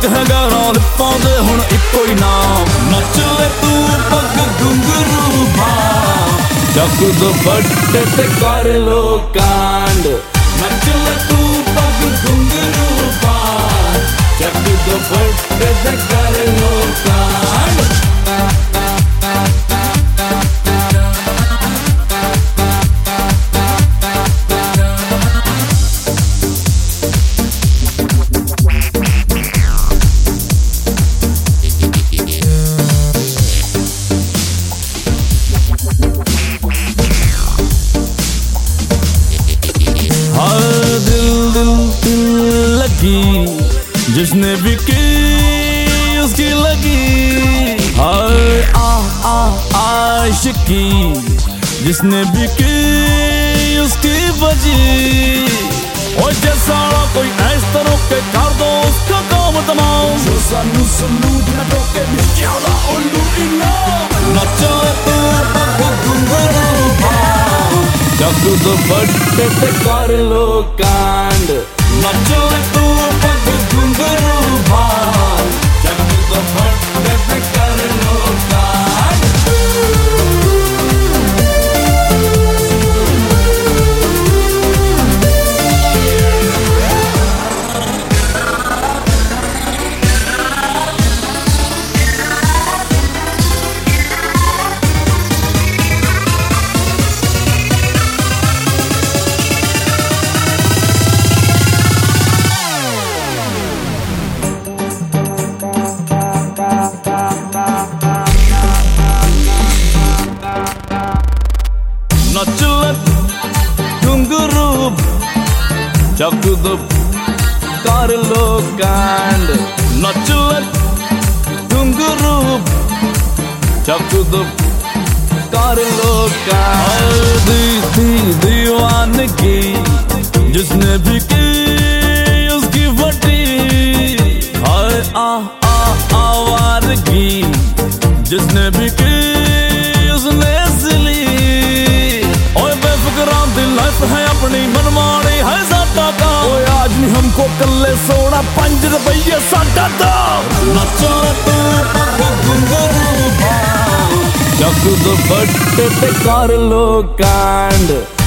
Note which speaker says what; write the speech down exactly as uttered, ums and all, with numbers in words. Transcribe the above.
Speaker 1: है गैरों लिप्पों दे हुण इक्को ही नाम। नच ले तू पग घुंघरू भाव, चक दुपट्टे ते कर लो कांड। नच ले तू पग घुंघरू भाव, चक दुपट्टे ते कर लो कांड। जिसने भी की उसकी लगी, हाय आ आ आशिकी जिसने भी की उसकी बजी। और जैसा कोई इस तरह के कर दो उसका काम तमाम। जो सानू सलूट न टोके मिस्टियाला उल्लू इना। नचा तू पग घुंघरू भाव, चक दुपट्टे ते कर लो कांड। नचा तू पग घुंघरू भाव, चक दुपट्टे ते कर लो कांड। नच ले घुंघरू चक दुप कर लो कांड। नच ले घुंघरू चक दुप कर लो कांड। दी दी दीवानगी जिसने भी की उसकी फटी, हाय आ आ आवारगी जिसने भी की उसने सिली। लाइफ है अपनी मनमानी है साडा काम। ओए आज नहीं हमको कल्ले सोना पंज रुपये साडा दाम। नचा तू पग घुंघरू भाव, चक दुपट्टे ते कर लो कांड।